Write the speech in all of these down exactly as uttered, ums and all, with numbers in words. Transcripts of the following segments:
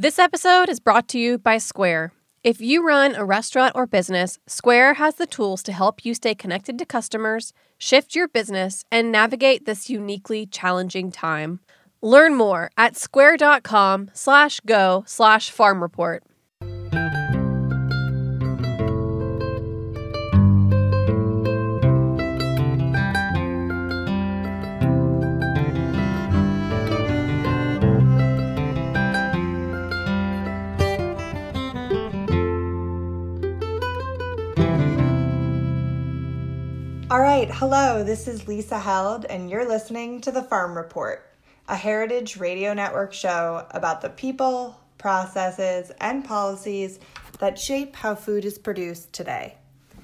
This episode is brought to you by Square. If you run a restaurant or business, Square has the tools to help you stay connected to customers, shift your business, and navigate this uniquely challenging time. Learn more at square.com slash go slash farm report. All right, hello, this is Lisa Held, and you're listening to The Farm Report, a Heritage Radio Network show about the people, processes, and policies that shape how food is produced today.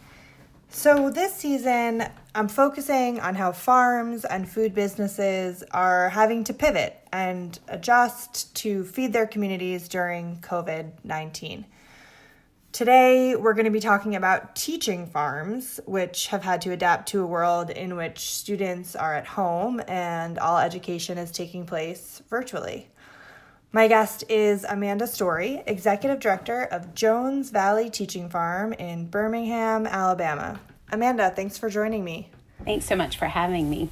So this season, I'm focusing on how farms and food businesses are having to pivot and adjust to feed their communities during covid nineteen. Today, we're going to be talking about teaching farms, which have had to adapt to a world in which students are at home and all education is taking place virtually. My guest is Amanda Story, Executive Director of Jones Valley Teaching Farm in Birmingham, Alabama. Amanda, thanks for joining me. Thanks so much for having me.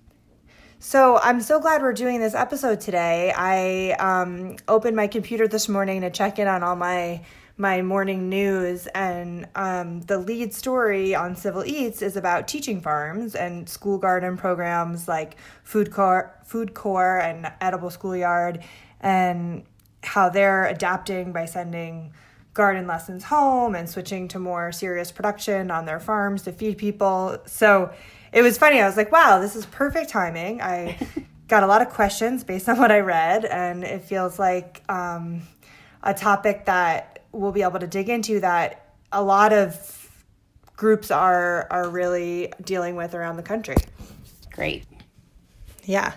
So I'm so glad we're doing this episode today. I um, opened my computer this morning to check in on all my my morning news, and um, the lead story on Civil Eats is about teaching farms and school garden programs like Food Corps, Food Corps and Edible Schoolyard, and how they're adapting by sending garden lessons home and switching to more serious production on their farms to feed people. So it was funny. I was like, wow, this is perfect timing. I got a lot of questions based on what I read, and it feels like um, a topic that we'll be able to dig into that a lot of groups are are really dealing with around the country. Great. Yeah.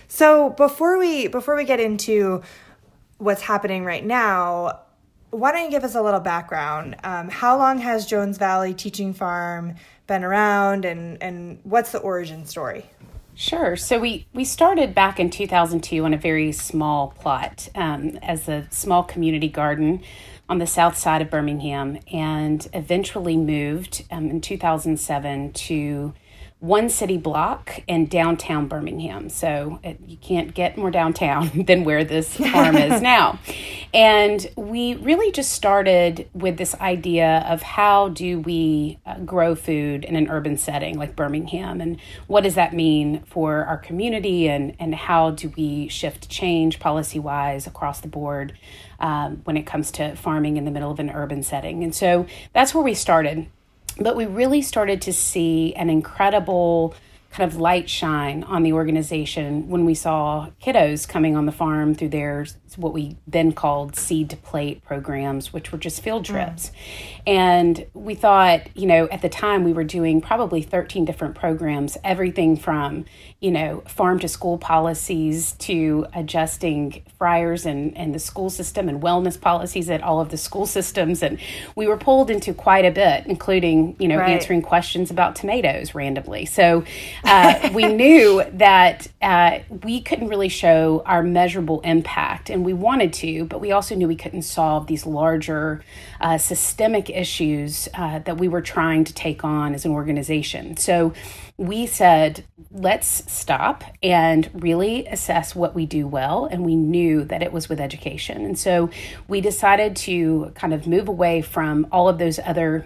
So before we before we get into what's happening right now, why don't you give us a little background? Um, how long has Jones Valley Teaching Farm been around, and, and what's the origin story? Sure. So we, we started back in two thousand two on a very small plot um, as a small community garden on the south side of Birmingham, and eventually moved um, in two thousand seven to one city block in downtown Birmingham. So it, you can't get more downtown than where this farm is now. And we really just started with this idea of how do we uh, grow food in an urban setting like Birmingham, and what does that mean for our community, and, and how do we shift change policy-wise across the board um, when it comes to farming in the middle of an urban setting. And so that's where we started. But we really started to see an incredible kind of light shine on the organization when we saw kiddos coming on the farm through their, what we then called seed to plate programs, which were just field trips. Mm. And we thought, you know, at the time we were doing probably thirteen different programs, everything from, you know, farm to school policies to adjusting fryers and, and the school system and wellness policies at all of the school systems. And we were pulled into quite a bit, including, you know, right. answering questions about tomatoes randomly. So uh, we knew that uh, we couldn't really show our measurable impact, and we wanted to, but we also knew we couldn't solve these larger uh, systemic issues uh, that we were trying to take on as an organization. So we said, let's stop and really assess what we do well. And we knew that it was with education. And so we decided to kind of move away from all of those other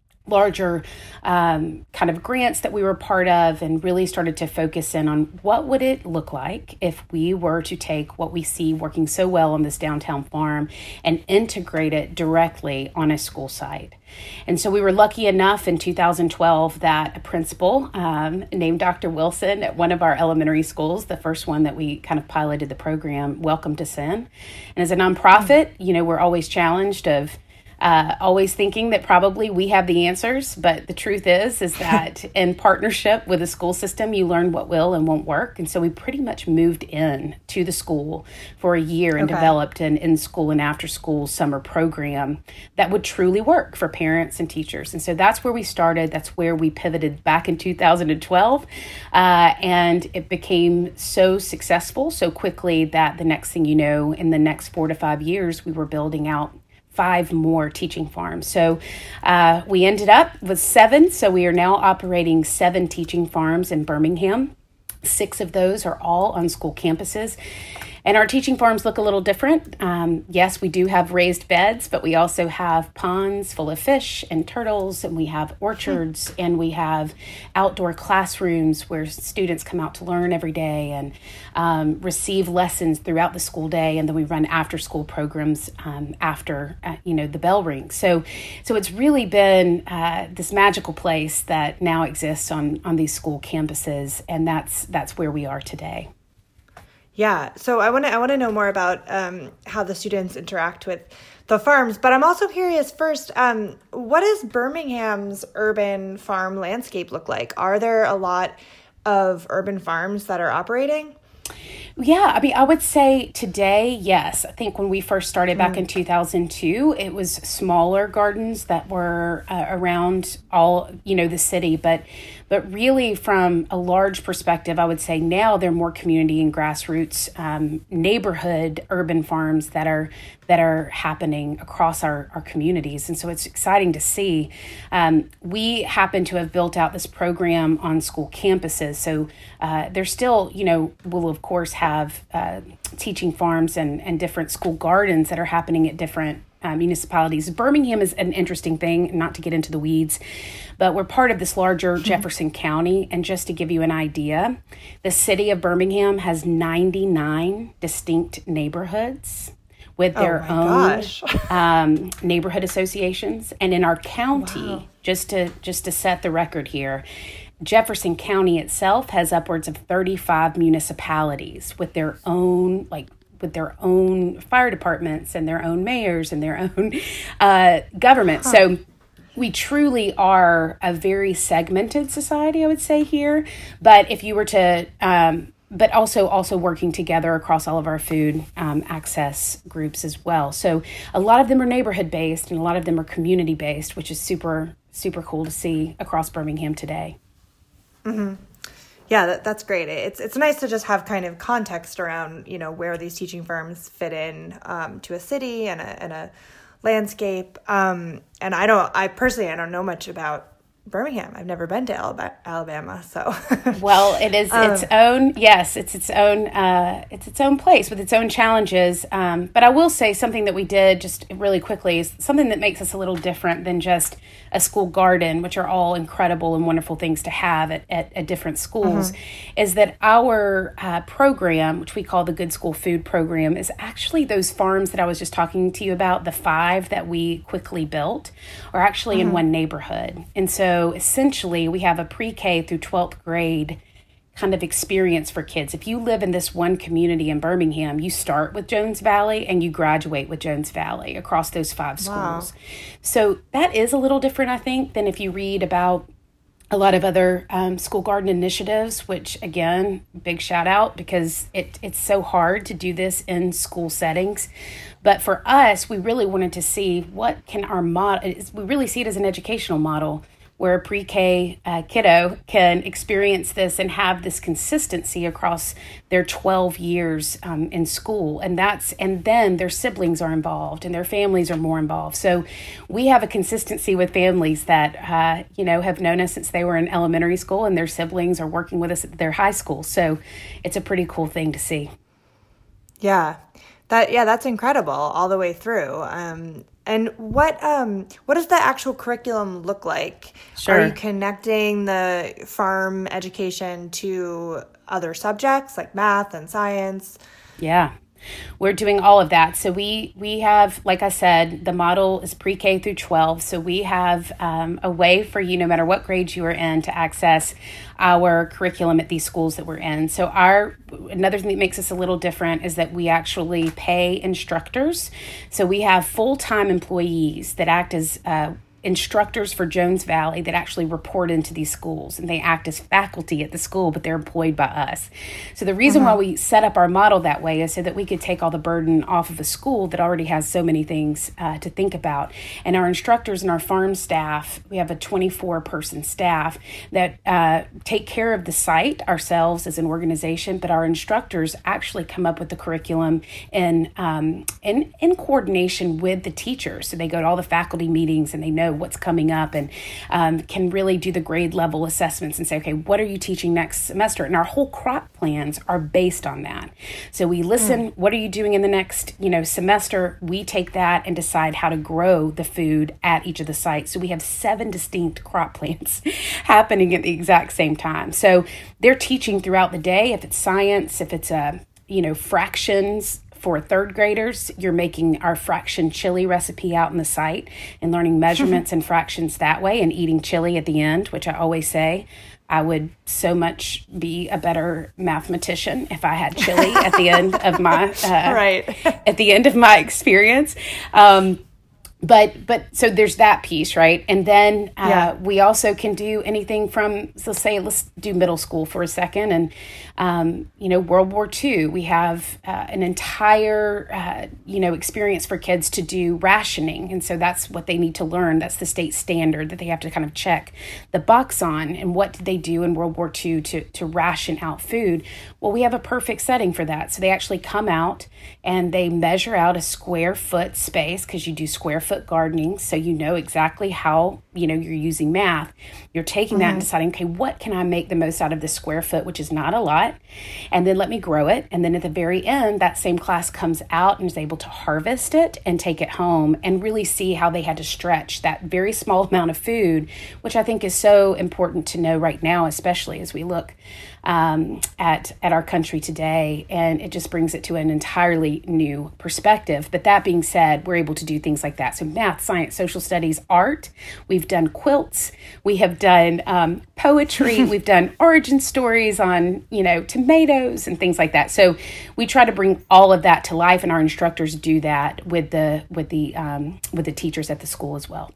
larger um, kind of grants that we were part of, and really started to focus in on what would it look like if we were to take what we see working so well on this downtown farm and integrate it directly on a school site. And so we were lucky enough in two thousand twelve that a principal um, named Doctor Wilson at one of our elementary schools, the first one that we kind of piloted the program, welcomed us in. And as a nonprofit, you know, we're always challenged of uh, always thinking that probably we have the answers. But the truth is, is that in partnership with the school system, you learn what will and won't work. And so we pretty much moved in to the school for a year and okay. developed an in-school and after-school summer program that would truly work for parents and teachers. And so that's where we started. That's where we pivoted back in two thousand twelve. Uh, and it became so successful so quickly that the next thing you know, in the next four to five years, we were building out five more teaching farms. So uh, we ended up with seven. So we are now operating seven teaching farms in Birmingham. Six of those are all on school campuses. And our teaching farms look a little different. Um, yes, we do have raised beds, but we also have ponds full of fish and turtles, and we have orchards, mm. and we have outdoor classrooms where students come out to learn every day and um, receive lessons throughout the school day, and then we run after-school programs um, after uh, you know the bell rings. So, so it's really been uh, this magical place that now exists on on these school campuses, and that's that's where we are today. Yeah, so I want to I want to know more about um, how the students interact with the farms, but I'm also curious first, um, what does Birmingham's urban farm landscape look like? Are there a lot of urban farms that are operating? Yeah, I mean, I would say today, yes. I think when we first started back mm. in two thousand two, it was smaller gardens that were uh, around all, you know, the city. But but really from a large perspective, I would say now they're more community and grassroots um, neighborhood urban farms that are that are happening across our, our communities. And so it's exciting to see. Um, we happen to have built out this program on school campuses. So uh, there's still, you know, will of course have uh, teaching farms and, and different school gardens that are happening at different uh, municipalities. Birmingham is an interesting thing, not to get into the weeds, but we're part of this larger mm-hmm. Jefferson County. And just to give you an idea, the city of Birmingham has ninety-nine distinct neighborhoods with their oh own um, neighborhood associations. And in our county, wow. just to just to set the record here, Jefferson County itself has upwards of thirty-five municipalities with their own, like, with their own fire departments and their own mayors and their own uh, government. Huh. So we truly are a very segmented society, I would say here. But if you were to, um, but also also working together across all of our food um, access groups as well. So a lot of them are neighborhood based and a lot of them are community based, which is super, super cool to see across Birmingham today. Mm-hmm. Yeah, that, that's great. It's it's nice to just have kind of context around, you know, where these teaching firms fit in um, to a city and a, and a landscape. Um, and I don't, I personally, I don't know much about Birmingham. I've never been to Alabama, so. Well, it is um, its own, yes, it's its own, uh, it's its own place with its own challenges. Um, but I will say something that we did just really quickly is something that makes us a little different than just a school garden, which are all incredible and wonderful things to have at, at, at different schools, mm-hmm. is that our uh, program, which we call the Good School Food Program, is actually those farms that I was just talking to you about, the five that we quickly built, are actually mm-hmm. in one neighborhood. And so essentially we have a pre-K through twelfth grade kind of experience for kids. If you live in this one community in Birmingham, you start with Jones Valley and you graduate with Jones Valley across those five schools. Wow. So that is a little different, I think, than if you read about a lot of other um, school garden initiatives, which, again, big shout out because it, it's so hard to do this in school settings. But for us, we really wanted to see what can our model, we really see it as an educational model where a pre-K uh, kiddo can experience this and have this consistency across their twelve years um, in school. And that's and then their siblings are involved and their families are more involved. So we have a consistency with families that, uh, you know, have known us since they were in elementary school and their siblings are working with us at their high school. So it's a pretty cool thing to see. Yeah, that yeah, that's incredible all the way through. Um And what um what does the actual curriculum look like? Sure. Are you connecting the farm education to other subjects like math and science? Yeah. We're doing all of that. So we we have, like I said, the model is pre-K through twelve. So we have um, a way for you, no matter what grade you are in, to access our curriculum at these schools that we're in. So our another thing that makes us a little different is that we actually pay instructors. So we have full-time employees that act as uh, instructors for Jones Valley that actually report into these schools, and they act as faculty at the school, but they're employed by us. So the reason mm-hmm. why we set up our model that way is so that we could take all the burden off of a school that already has so many things uh, to think about. And our instructors and our farm staff, we have a twenty-four person staff that uh, take care of the site ourselves as an organization, but our instructors actually come up with the curriculum in, um, in, in coordination with the teachers. So they go to all the faculty meetings and they know what's coming up, and um, can really do the grade level assessments and say, okay, what are you teaching next semester? And our whole crop plans are based on that. So we listen, mm. what are you doing in the next, you know, semester? We take that and decide how to grow the food at each of the sites. So we have seven distinct crop plans happening at the exact same time. So they're teaching throughout the day. If it's science, if it's a, you know, fractions, for third graders, you're making our fraction chili recipe out in the site and learning measurements and fractions that way, and eating chili at the end, which I always say I would so much be a better mathematician if I had chili at the end of my uh, right at the end of my experience. Um, But but so there's that piece, right? And then uh, yeah. we also can do anything from, so say, let's do middle school for a second. And, um, you know, World War Two, we have uh, an entire, uh, you know, experience for kids to do rationing. And so that's what they need to learn. That's the state standard that they have to kind of check the box on. And what did they do in World War Two to, to ration out food? Well, we have a perfect setting for that. So they actually come out and they measure out a square foot space, because you do square foot gardening, so you know exactly how, you know, you're using math. You're taking mm-hmm. that and deciding, okay, what can I make the most out of this square foot, which is not a lot, and then let me grow it. And then at the very end, that same class comes out and is able to harvest it and take it home and really see how they had to stretch that very small amount of food, which I think is so important to know right now, especially as we look um, at at our country today. And it just brings it to an entirely new perspective. But that being said, we're able to do things like that. So math, science, social studies, art. We've done quilts. We have done um, poetry. We've done origin stories on, you know, tomatoes and things like that. So we try to bring all of that to life, and our instructors do that with the with the um, with the teachers at the school as well.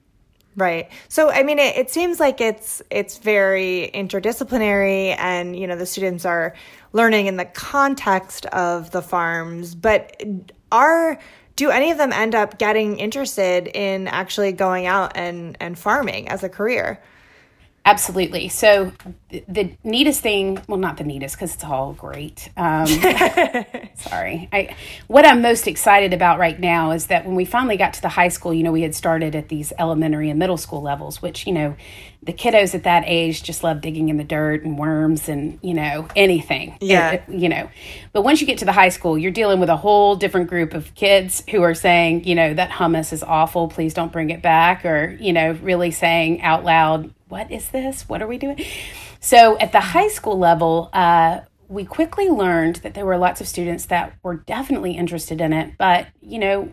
Right. So, I mean, it, it seems like it's it's very interdisciplinary, and, you know, the students are learning in the context of the farms, but are do any of them end up getting interested in actually going out and, and farming as a career? Absolutely. So the, the neatest thing, well, not the neatest, because it's all great. Um, sorry. I, what I'm most excited about right now is that when we finally got to the high school, you know, we had started at these elementary and middle school levels, which, you know, the kiddos at that age just love digging in the dirt and worms and, you know, anything. Yeah. It, you know, but once you get to the high school, you're dealing with a whole different group of kids who are saying, you know, that hummus is awful. Please don't bring it back. Or, you know, really saying out loud, what is this? What are we doing? So at the high school level, uh, we quickly learned that there were lots of students that were definitely interested in it, but, you know,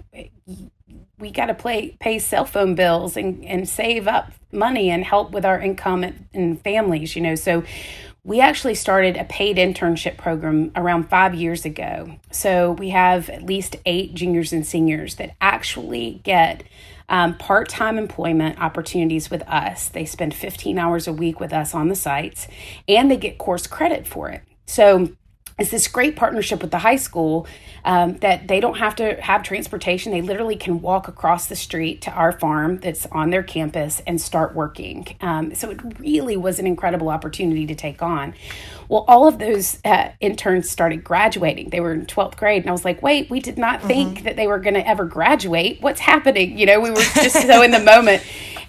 we got to play, pay cell phone bills and, and save up money and help with our income and, and families, you know. So we actually started a paid internship program around five years ago. So we have at least eight juniors and seniors that actually get Um, part-time employment opportunities with us. They spend fifteen hours a week with us on the sites, and they get course credit for it. So it's this great partnership with the high school um, that they don't have to have transportation. They literally can walk across the street to our farm that's on their campus and start working. Um, so it really was an incredible opportunity to take on. Well, all of those uh, interns started graduating. They were in twelfth grade. And I was like, wait, we did not think mm-hmm. that they were going to ever graduate. What's happening? You know, we were just so in the moment.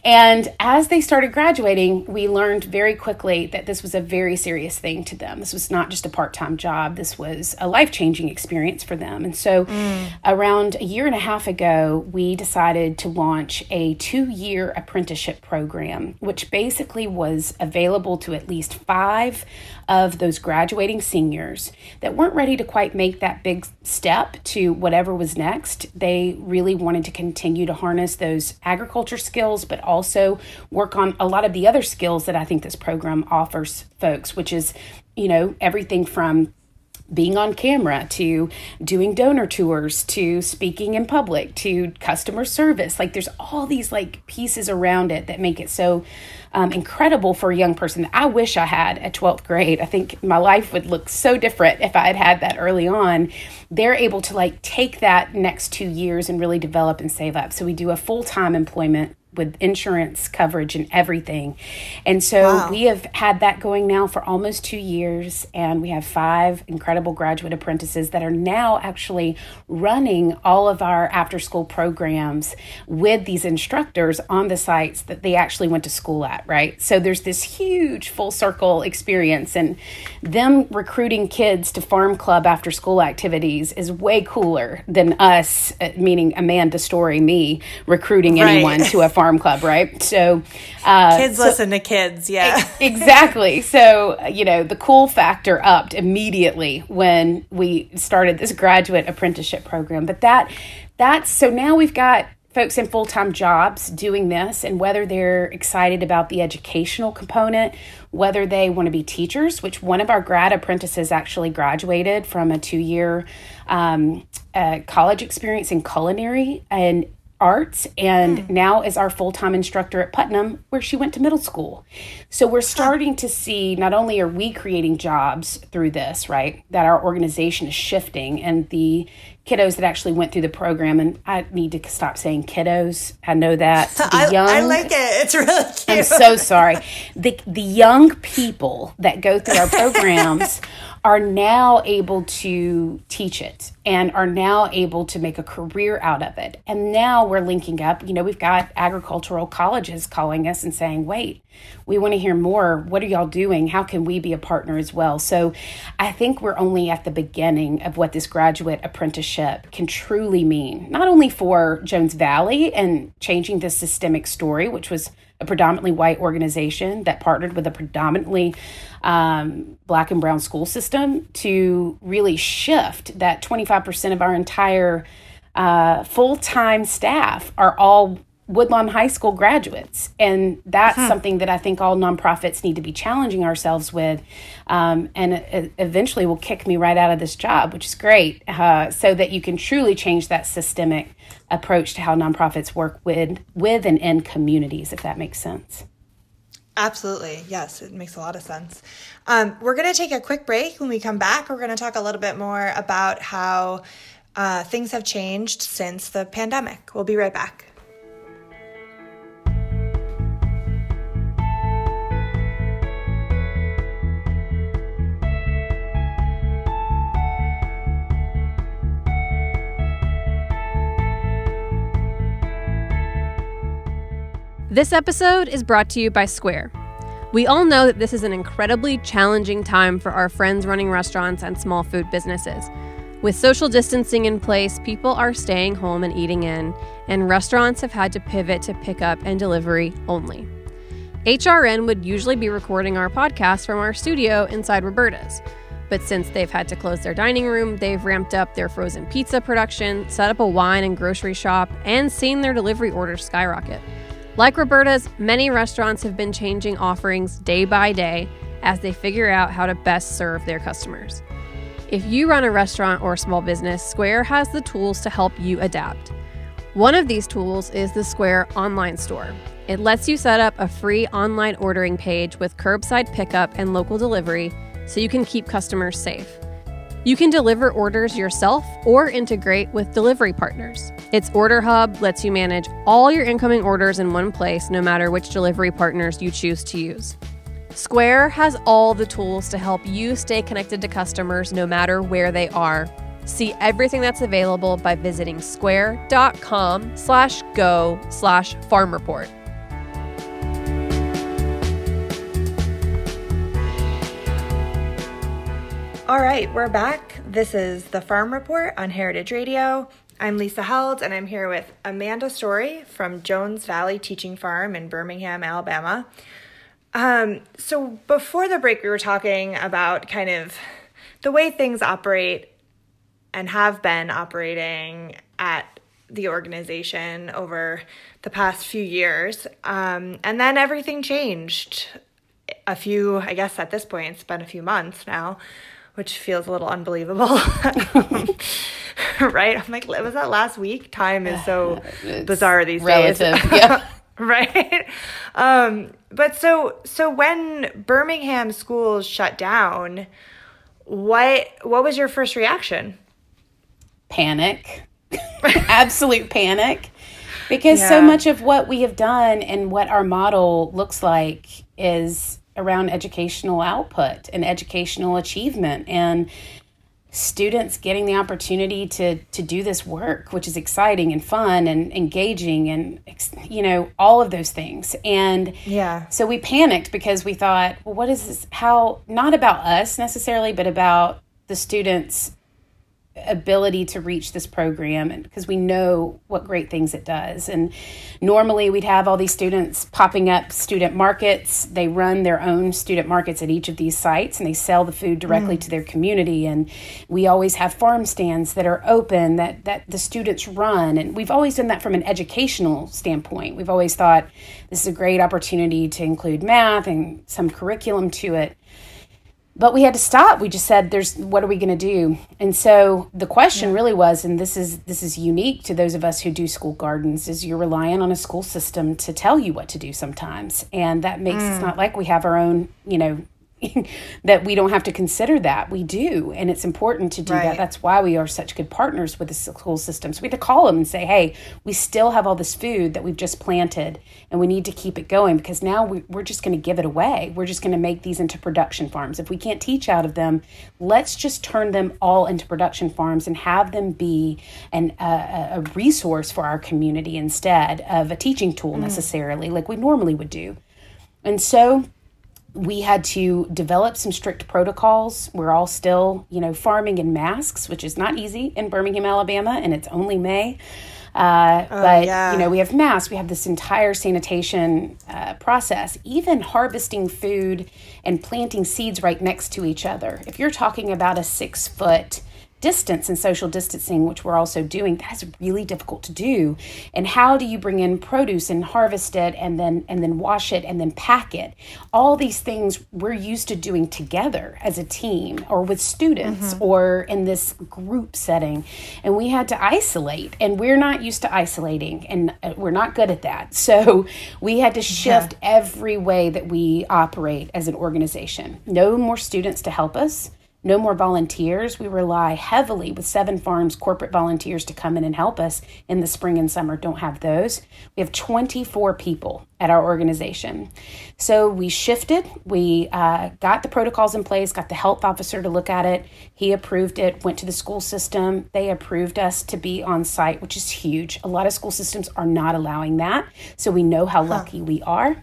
And as they started graduating, we learned very quickly that this was a very serious thing to them. This was not just a part-time job. This was a life-changing experience for them. And so mm. around a year and a half ago, we decided to launch a two-year apprenticeship program, which basically was available to at least five of those graduating seniors that weren't ready to quite make that big step to whatever was next. They really wanted to continue to harness those agriculture skills, but also work on a lot of the other skills that I think this program offers folks, which is, you know, everything from being on camera to doing donor tours to speaking in public to customer service. Like there's all these like pieces around it that make it so um, incredible for a young person that I wish I had at twelfth grade. I think my life would look so different if I had had that early on. They're able to like take that next two years and really develop and save up. So we do a full-time employment with insurance coverage and everything. And so wow. we have had that going now for almost two years, and we have five incredible graduate apprentices that are now actually running all of our after-school programs with these instructors on the sites that they actually went to school at, right? So there's this huge full circle experience, and them recruiting kids to farm club after-school activities is way cooler than us, meaning Amanda Story, me, recruiting right. anyone to a farm club, right? So uh, kids so, listen to kids, yeah. Exactly. So, you know, the cool factor upped immediately when we started this graduate apprenticeship program. But that that's so now we've got folks in full-time jobs doing this, and whether they're excited about the educational component, whether they want to be teachers, which one of our grad apprentices actually graduated from a two-year um, uh, college experience in culinary and arts, and mm. now is our full-time instructor at Putnam, where she went to middle school. So we're starting to see, not only are we creating jobs through this, right, that our organization is shifting, and the kiddos that actually went through the program, and I need to stop saying kiddos. I know that. The I, young, I like it. It's really cute. I'm so sorry. The, the young people that go through our programs are now able to teach it and are now able to make a career out of it. And now we're linking up. You know, we've got agricultural colleges calling us and saying, wait, we want to hear more. What are y'all doing? How can we be a partner as well? So I think we're only at the beginning of what this graduate apprenticeship can truly mean, not only for Jones Valley and changing the systemic story, which was a predominantly white organization that partnered with a predominantly um, black and brown school system to really shift that twenty-five percent of our entire uh, full-time staff are all Woodlawn High School graduates. And that's huh. something that I think all nonprofits need to be challenging ourselves with. Um, and it eventually will kick me right out of this job, which is great, uh, so that you can truly change that systemic approach to how nonprofits work with, with and in communities, if that makes sense. Absolutely. Yes, it makes a lot of sense. Um, we're going to take a quick break. When we come back, we're going to talk a little bit more about how uh, things have changed since the pandemic. We'll be right back. This episode is brought to you by Square. We all know that this is an incredibly challenging time for our friends running restaurants and small food businesses. With social distancing in place, people are staying home and eating in, and restaurants have had to pivot to pickup and delivery only. H R N would usually be recording our podcast from our studio inside Roberta's. But since they've had to close their dining room, they've ramped up their frozen pizza production, set up a wine and grocery shop, and seen their delivery orders skyrocket. Like Roberta's, many restaurants have been changing offerings day by day as they figure out how to best serve their customers. If you run a restaurant or a small business, Square has the tools to help you adapt. One of these tools is the Square online store. It lets you set up a free online ordering page with curbside pickup and local delivery so you can keep customers safe. You can deliver orders yourself or integrate with delivery partners. Its Order Hub lets you manage all your incoming orders in one place, no matter which delivery partners you choose to use. Square has all the tools to help you stay connected to customers no matter where they are. See everything that's available by visiting square.com slash go slash farm report. All right, we're back. This is the Farm Report on Heritage Radio. I'm Lisa Held, and I'm here with Amanda Story from Jones Valley Teaching Farm in Birmingham, Alabama. Um, so before the break, we were talking about kind of the way things operate and have been operating at the organization over the past few years. Um, and then everything changed a few, I guess at this point, it's been a few months now, which feels a little unbelievable. Right? I'm like, was that last week? Time is so it's bizarre these relative, days. Yeah. Right? Um, but so so when Birmingham schools shut down, what what was your first reaction? Panic. Absolute panic. Because yeah. so much of what we have done and what our model looks like is around educational output and educational achievement and students getting the opportunity to to do this work, which is exciting and fun and engaging and, you know, all of those things. And yeah. so we panicked because we thought, well, what is this? How, not about us necessarily, but about the students' ability to reach this program, and because we know what great things it does. And normally we'd have all these students popping up student markets. They run their own student markets at each of these sites, and they sell the food directly mm. to their community. And we always have farm stands that are open that that the students run, and we've always done that from an educational standpoint. We've always thought this is a great opportunity to include math and some curriculum to it. But we had to stop. We just said, "There's what are we going to do?" And so the question yeah. really was, and this is this is unique to those of us who do school gardens, is you're relying on a school system to tell you what to do sometimes, and that makes mm. it's not like we have our own, you know, that we don't have to consider that. We do, and it's important to do right. that. That's why we are such good partners with the school systems. We had to call them and say, hey, we still have all this food that we've just planted, and we need to keep it going because now we, we're just going to give it away. We're just going to make these into production farms. If we can't teach out of them, let's just turn them all into production farms and have them be an, uh, a resource for our community instead of a teaching tool mm. necessarily like we normally would do. And so we had to develop some strict protocols. We're all still, you know, farming in masks, which is not easy in Birmingham, Alabama, and it's only May. Uh, oh, but, yeah. you know, we have masks. We have this entire sanitation uh, process, even harvesting food and planting seeds right next to each other. If you're talking about a six-foot distance and social distancing, which we're also doing, that's really difficult to do. And how do you bring in produce and harvest it and then and then wash it and then pack it? All these things we're used to doing together as a team or with students mm-hmm. or in this group setting. And we had to isolate, and we're not used to isolating, and we're not good at that. So we had to shift yeah. every way that we operate as an organization. No more students to help us. No more volunteers. We rely heavily with seven farms, corporate volunteers to come in and help us in the spring and summer. Don't have those. We have twenty-four people at our organization. So we shifted. We uh, got the protocols in place, got the health officer to look at it. He approved it, went to the school system. They approved us to be on site, which is huge. A lot of school systems are not allowing that. So we know how huh. lucky we are.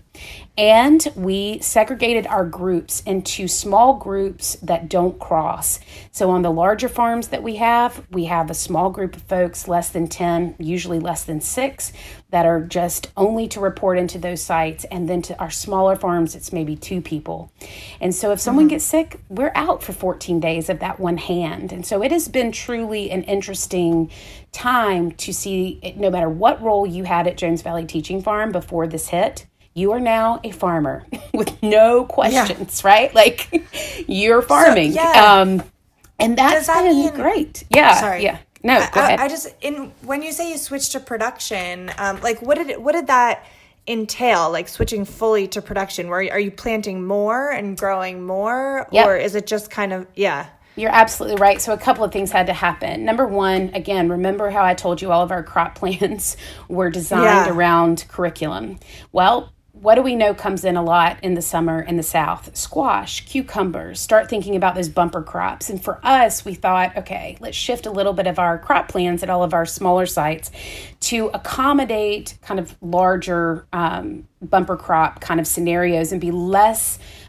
And we segregated our groups into small groups that don't cross. So on the larger farms that we have, we have a small group of folks, less than ten, usually less than six, that are just only to report into those sites. And then to our smaller farms, it's maybe two people. And so if someone mm-hmm. gets sick, we're out for fourteen days of that one hand. And so it has been truly an interesting time to see, it, no matter what role you had at Jones Valley Teaching Farm before this hit, you are now a farmer with no questions, yeah. right? Like you're farming. So, yeah. Um, and that's that been mean, great. Yeah. Sorry. Yeah. No, I, go ahead. I, I just, in when you say you switched to production, um, like what did it, what did that entail? Like switching fully to production, where are you planting more and growing more, yep. or is it just kind of, yeah. You're absolutely right. So a couple of things had to happen. Number one, again, remember how I told you all of our crop plans were designed yeah. around curriculum? Well, what do we know comes in a lot in the summer in the South? Squash, cucumbers, start thinking about those bumper crops. And for us, we thought, okay, let's shift a little bit of our crop plans at all of our smaller sites to accommodate kind of larger um, bumper crop kind of scenarios and be less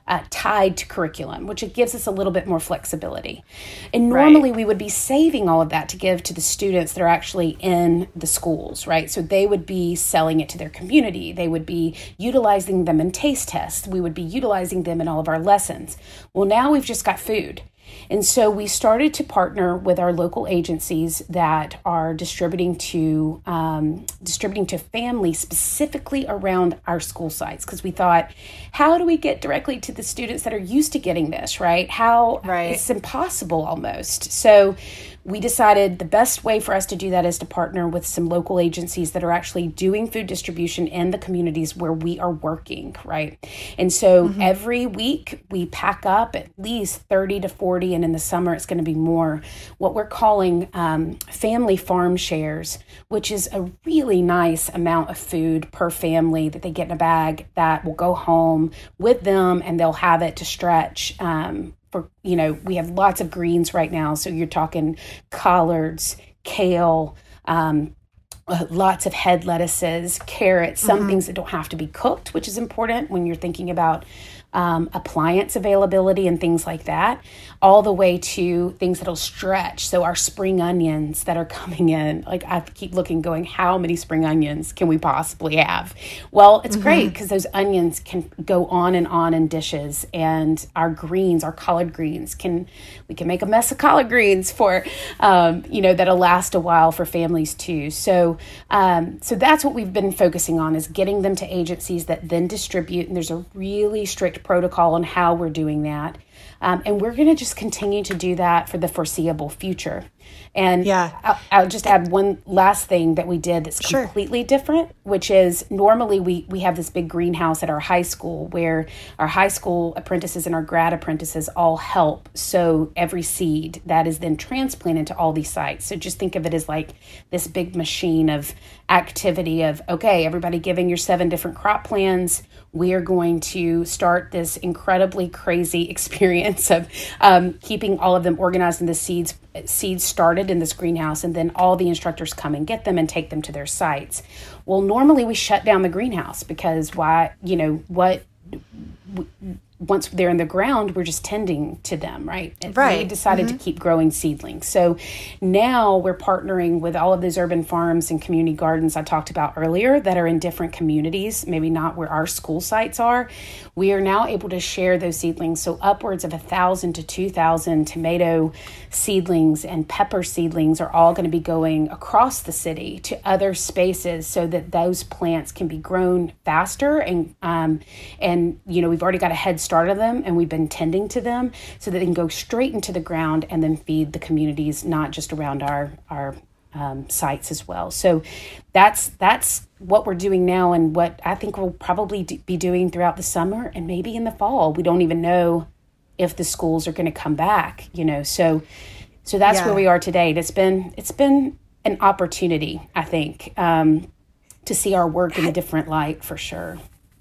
uh, tied to curriculum, which it gives us a little bit more flexibility. And normally right. we would be saving all of that to give to the students that are actually in the schools, right? So they would be selling it to their community. They would be utilizing them in taste tests. We would be utilizing them in all of our lessons. Well, now we've just got food. And so we started to partner with our local agencies that are distributing to um, distributing to families specifically around our school sites, because we thought, how do we get directly to the students that are used to getting this, right? How right. It's impossible almost. So we decided the best way for us to do that is to partner with some local agencies that are actually doing food distribution in the communities where we are working, right? And so mm-hmm. every week we pack up at least thirty to forty, and in the summer it's going to be more, what we're calling um, family farm shares, which is a really nice amount of food per family that they get in a bag that will go home with them, and they'll have it to stretch. Um, For, you know, we have lots of greens right now. So you're talking collards, kale, um, uh, lots of head lettuces, carrots, some mm-hmm. things that don't have to be cooked, which is important when you're thinking about um, appliance availability and things like that, all the way to things that'll stretch. So our spring onions that are coming in, like I keep looking going, how many spring onions can we possibly have? Well, it's mm-hmm. great because those onions can go on and on in dishes, and our greens, our collard greens, can we can make a mess of collard greens for, um, you know, that'll last a while for families too. So, um, so that's what we've been focusing on, is getting them to agencies that then distribute, and there's a really strict protocol on how we're doing that. Um, and we're going to just continue to do that for the foreseeable future. And yeah. I'll, I'll just add one last thing that we did that's sure. completely different, which is normally we, we have this big greenhouse at our high school where our high school apprentices and our grad apprentices all help sow every seed that is then transplanted to all these sites. So just think of it as like this big machine of activity of, okay, everybody giving your seven different crop plans. We are going to start this incredibly crazy experience of um, keeping all of them organized in the seeds seeds started in this greenhouse, and then all the instructors come and get them and take them to their sites. Well, normally we shut down the greenhouse because why, you know, what, w- once they're in the ground, we're just tending to them, right? And right. we decided mm-hmm. to keep growing seedlings. So now we're partnering with all of those urban farms and community gardens I talked about earlier that are in different communities, maybe not where our school sites are. We are now able to share those seedlings. So upwards of one thousand to two thousand tomato seedlings and pepper seedlings are all going to be going across the city to other spaces so that those plants can be grown faster. And, um, and you know, we've already got a head start of them, and we've been tending to them so that they can go straight into the ground and then feed the communities, not just around our, our um, sites as well. So that's that's what we're doing now, and what I think we'll probably do, be doing throughout the summer and maybe in the fall. We don't even know if the schools are going to come back, you know. So so that's yeah. where we are today. It's been it's been an opportunity, I think, um, to see our work in a different light for sure.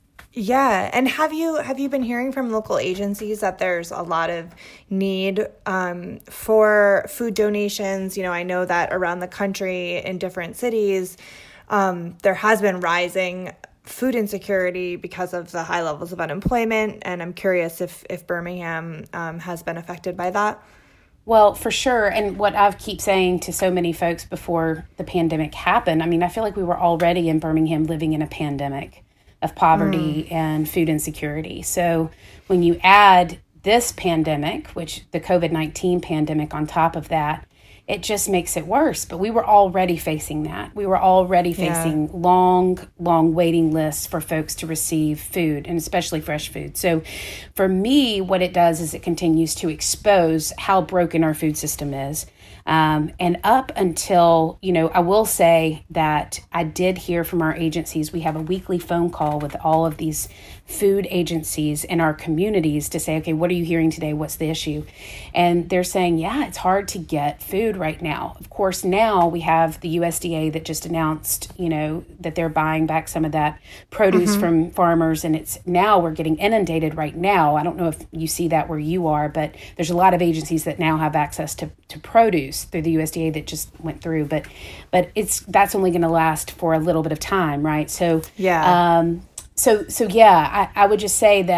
Yeah. And have you have you been hearing from local agencies that there's a lot of need um, for food donations? You know, I know that around the country in different cities, um, there has been rising food insecurity because of the high levels of unemployment. And I'm curious if, if Birmingham um, has been affected by that. Well, for sure. And what I've keep saying to so many folks before the pandemic happened, I mean, I feel like we were already in Birmingham living in a pandemic of poverty mm. and food insecurity. So when you add this pandemic, which the covid nineteen pandemic on top of that, it just makes it worse. But we were already facing that. We were already facing yeah. long, long waiting lists for folks to receive food, and especially fresh food. So for me, what it does is it continues to expose how broken our food system is. Um, and up until, you know, I will say that I did hear from our agencies. We have a weekly phone call with all of these food agencies in our communities to say, okay, what are you hearing today? What's the issue? And they're saying, yeah, it's hard to get food right now. Of course, now we have the U S D A that just announced, you know, that they're buying back some of that produce mm-hmm. from farmers. And it's now we're getting inundated right now. I don't know if you see that where you are, but there's a lot of agencies that now have access to, to produce through the U S D A that just went through. But but it's that's only going to last for a little bit of time, right? So, yeah. Um, So, so yeah, I, I would just say that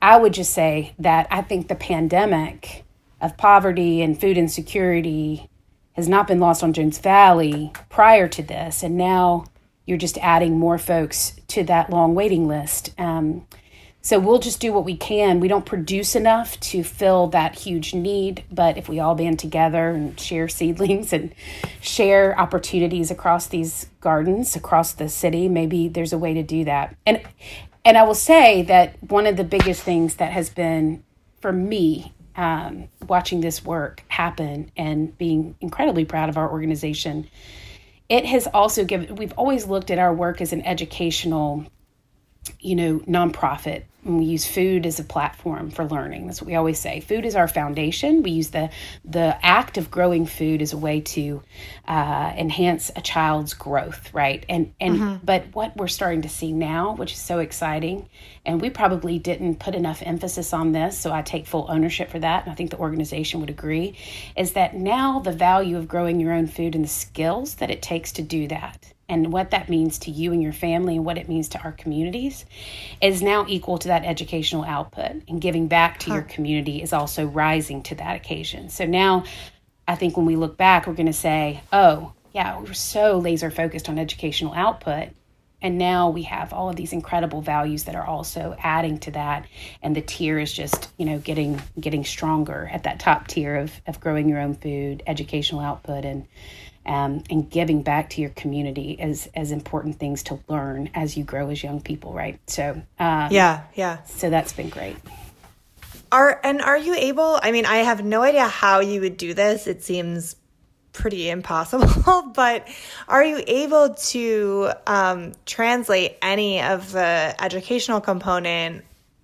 I would just say that I think the pandemic of poverty and food insecurity has not been lost on Jones Valley prior to this. And now you're just adding more folks to that long waiting list. Um, so we'll just do what we can. We don't produce enough to fill that huge need, but if we all band together and share seedlings and share opportunities across these gardens, across the city, maybe there's a way to do that. And and I will say that one of the biggest things that has been, for me, um, watching this work happen and being incredibly proud of our organization, it has also given, we've always looked at our work as an educational, you know, nonprofit. And we use food as a platform for learning. That's what we always say. Food is our foundation. We use the the act of growing food as a way to uh, enhance a child's growth, right? And and mm-hmm. but what we're starting to see now, which is so exciting, and we probably didn't put enough emphasis on this, so I take full ownership for that, and I think the organization would agree, is that now the value of growing your own food and the skills that it takes to do that, and what that means to you and your family and what it means to our communities, is now equal to that educational output. And giving back to huh. your community is also rising to that occasion. So now I think when we look back, we're going to say, oh, yeah, we were so laser focused on educational output. And now we have all of these incredible values that are also adding to that. And the tier is just, you know, getting getting stronger at that top tier of, of growing your own food, educational output, and Um, and giving back to your community as as important things to learn as you grow as young people, right? So um, yeah, yeah. So that's been great. Are and are you able? I mean, I have no idea how you would do this. It seems pretty impossible. But are you able to um, translate any of the educational component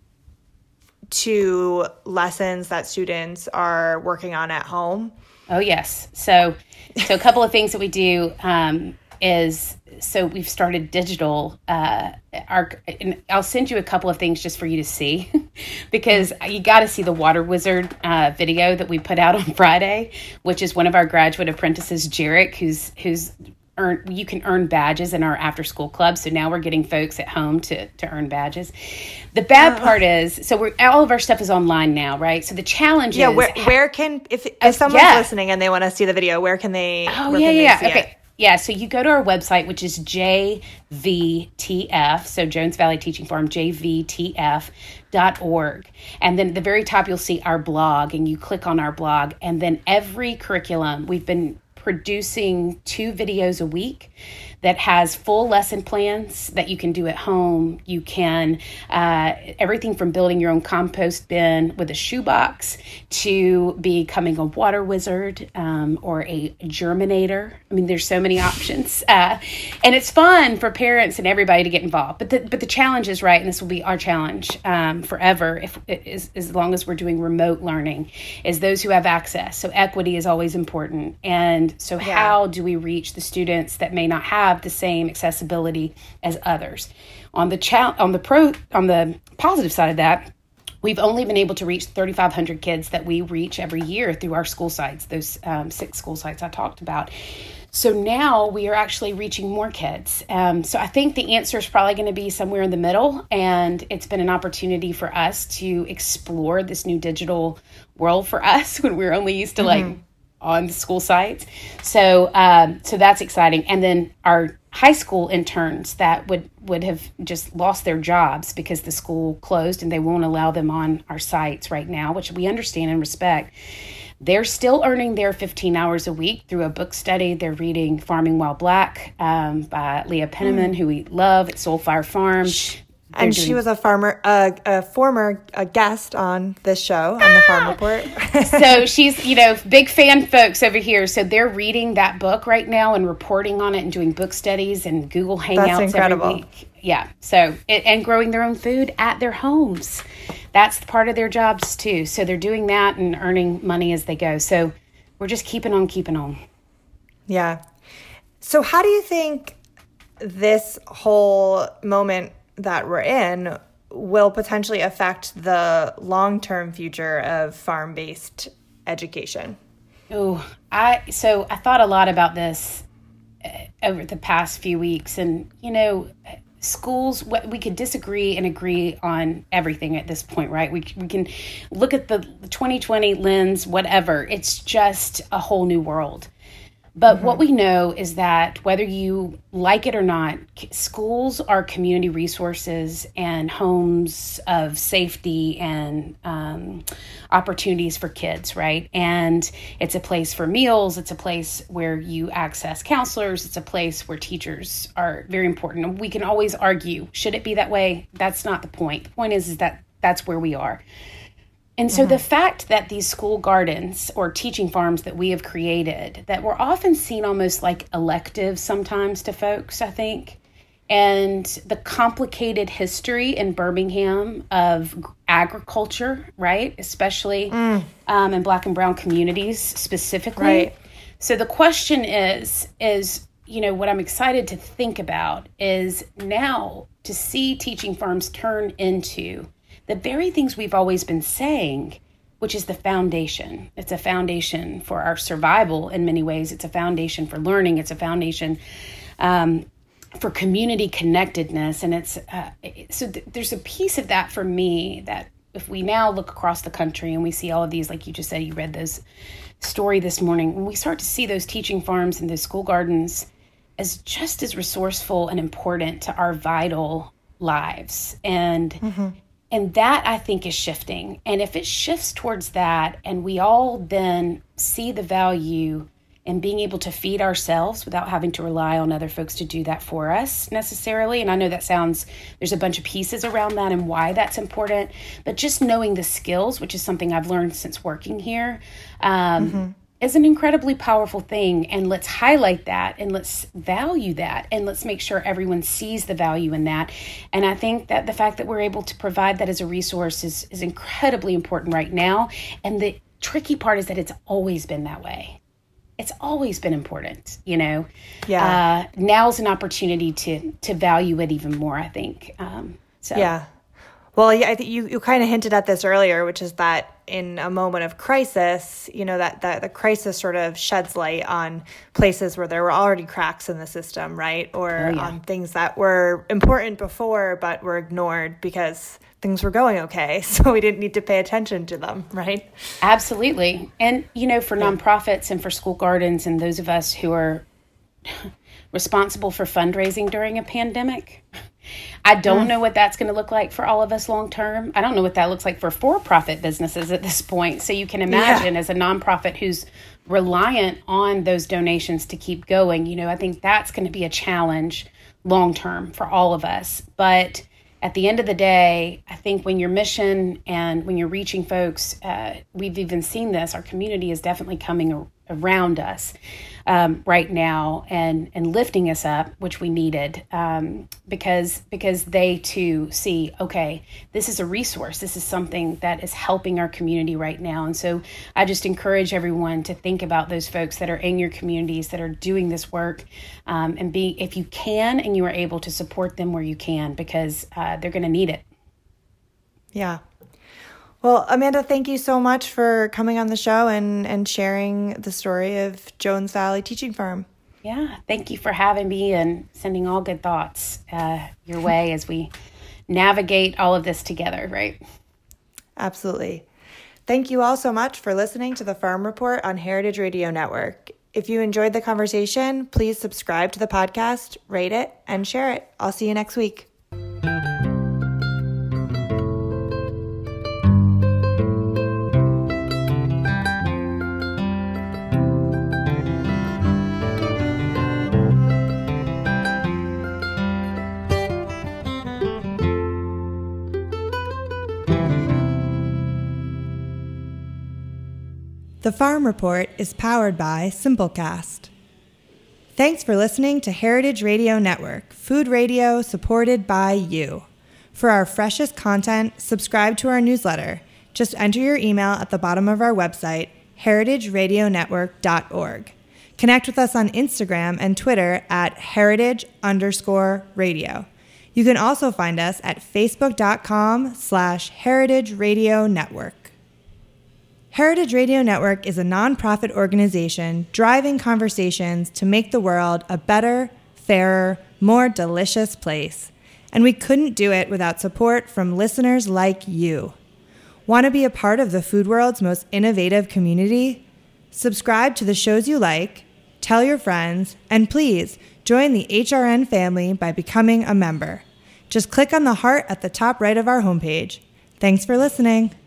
to lessons that students are working on at home? Oh yes. So. So a couple of things that we do um, is, so we've started digital, uh, our, and I'll send you a couple of things just for you to see, because you got to see the Water Wizard uh, video that we put out on Friday, which is one of our graduate apprentices, Jarek, who's, who's earn, you can earn badges in our after school club. So now we're getting folks at home to, to earn badges. The bad uh, part is, so we're, all of our stuff is online now, right? So the challenge yeah, is... Where, where can, if, if uh, someone's yeah. listening and they want to see the video, where can they, oh, where yeah, can yeah, they see okay. it? Yeah, so you go to our website, which is J V T F, so Jones Valley Teaching Farm, J V T F dot org. And then at the very top, you'll see our blog, and you click on our blog, and then every curriculum, we've been producing two videos a week that has full lesson plans that you can do at home. You can, uh, everything from building your own compost bin with a shoebox to becoming a water wizard um, or a germinator. I mean, there's so many options. Uh, and it's fun for parents and everybody to get involved. But the, but the challenge is, right, and this will be our challenge um, forever, if as, as long as we're doing remote learning, is those who have access. So equity is always important. And so yeah. how do we reach the students that may not have the same accessibility as others? On the cha- on the pro on the positive side of that, we've only been able to reach thirty-five hundred kids that we reach every year through our school sites, those um, six school sites I talked about. So now we are actually reaching more kids. Um, so I think the answer is probably going to be somewhere in the middle, and it's been an opportunity for us to explore this new digital world for us when we were only used to mm-hmm. like on the school sites. So um, so that's exciting. And then our high school interns that would, would have just lost their jobs because the school closed and they won't allow them on our sites right now, which we understand and respect. They're still earning their fifteen hours a week through a book study. They're reading Farming While Black um, by Leah Penniman, mm. who we love at Soulfire Farm. They're and doing... she was a farmer, uh, a former a guest on this show, on the Farm Report. So she's, you know, big fan folks over here. So they're reading that book right now and reporting on it and doing book studies and Google Hangouts every week. Yeah. So, it, and growing their own food at their homes. That's part of their jobs too. So they're doing that and earning money as they go. So we're just keeping on, keeping on. Yeah. So how do you think this whole moment that we're in will potentially affect the long-term future of farm-based education? Oh, I so I thought a lot about this uh, over the past few weeks, and you know, schools, we could disagree and agree on everything at this point, right? We, we can look at the twenty twenty lens, whatever. It's just a whole new world. But mm-hmm. what we know is that whether you like it or not, schools are community resources and homes of safety and um, opportunities for kids, right? And it's a place for meals. It's a place where you access counselors. It's a place where teachers are very important. And we can always argue, should it be that way? That's not the point. The point is, is that that's where we are. And so mm-hmm. the fact that these school gardens or teaching farms that we have created, that were often seen almost like electives sometimes to folks, I think, and the complicated history in Birmingham of agriculture, right, especially mm. um, in Black and brown communities specifically. Right. So the question is, is, you know, what I'm excited to think about is now to see teaching farms turn into the very things we've always been saying, which is the foundation. It's a foundation for our survival in many ways. It's a foundation for learning. It's a foundation um, for community connectedness. And it's uh, so th- there's a piece of that for me that if we now look across the country and we see all of these, like you just said, you read this story this morning, when we start to see those teaching farms and those school gardens as just as resourceful and important to our vital lives. And mm-hmm. And that, I think, is shifting. And if it shifts towards that, and we all then see the value in being able to feed ourselves without having to rely on other folks to do that for us necessarily. And I know that sounds, there's a bunch of pieces around that and why that's important. But just knowing the skills, which is something I've learned since working here, um, mm-hmm. is an incredibly powerful thing. And let's highlight that and let's value that and let's make sure everyone sees the value in that. And I think that the fact that we're able to provide that as a resource is, is incredibly important right now. And the tricky part is that it's always been that way. It's always been important, you know. Yeah. Uh, now's an opportunity to to value it even more, I think. Um, so yeah. Well, yeah, I think you, you kind of hinted at this earlier, which is that in a moment of crisis, you know, that, that the crisis sort of sheds light on places where there were already cracks in the system, right? Or oh, yeah. on things that were important before but were ignored because things were going okay. So we didn't need to pay attention to them, right? Absolutely. And, you know, for yeah. nonprofits and for school gardens and those of us who are responsible for fundraising during a pandemic, I don't mm. know what that's going to look like for all of us long term. I don't know what that looks like for for-profit businesses at this point. So you can imagine yeah. as a nonprofit who's reliant on those donations to keep going, you know, I think that's going to be a challenge long term for all of us. But at the end of the day, I think when your mission and when you're reaching folks, uh, we've even seen this, our community is definitely coming a- around us um, right now and, and lifting us up, which we needed um, because because they too see, okay, this is a resource. This is something that is helping our community right now. And so I just encourage everyone to think about those folks that are in your communities that are doing this work um, and be, if you can and you are able to support them where you can, because uh, they're going to need it. Yeah. Well, Amanda, thank you so much for coming on the show and, and sharing the story of Jones Valley Teaching Farm. Yeah, thank you for having me and sending all good thoughts uh, your way as we navigate all of this together, right? Absolutely. Thank you all so much for listening to the Farm Report on Heritage Radio Network. If you enjoyed the conversation, please subscribe to the podcast, rate it, and share it. I'll see you next week. The Farm Report is powered by Simplecast. Thanks for listening to Heritage Radio Network, food radio supported by you. For our freshest content, subscribe to our newsletter. Just enter your email at the bottom of our website, heritage radio network dot org. Connect with us on Instagram and Twitter at heritage underscore radio. You can also find us at facebook.com slash heritage radio network. Heritage Radio Network is a nonprofit organization driving conversations to make the world a better, fairer, more delicious place. And we couldn't do it without support from listeners like you. Want to be a part of the food world's most innovative community? Subscribe to the shows you like, tell your friends, and please join the H R N family by becoming a member. Just click on the heart at the top right of our homepage. Thanks for listening.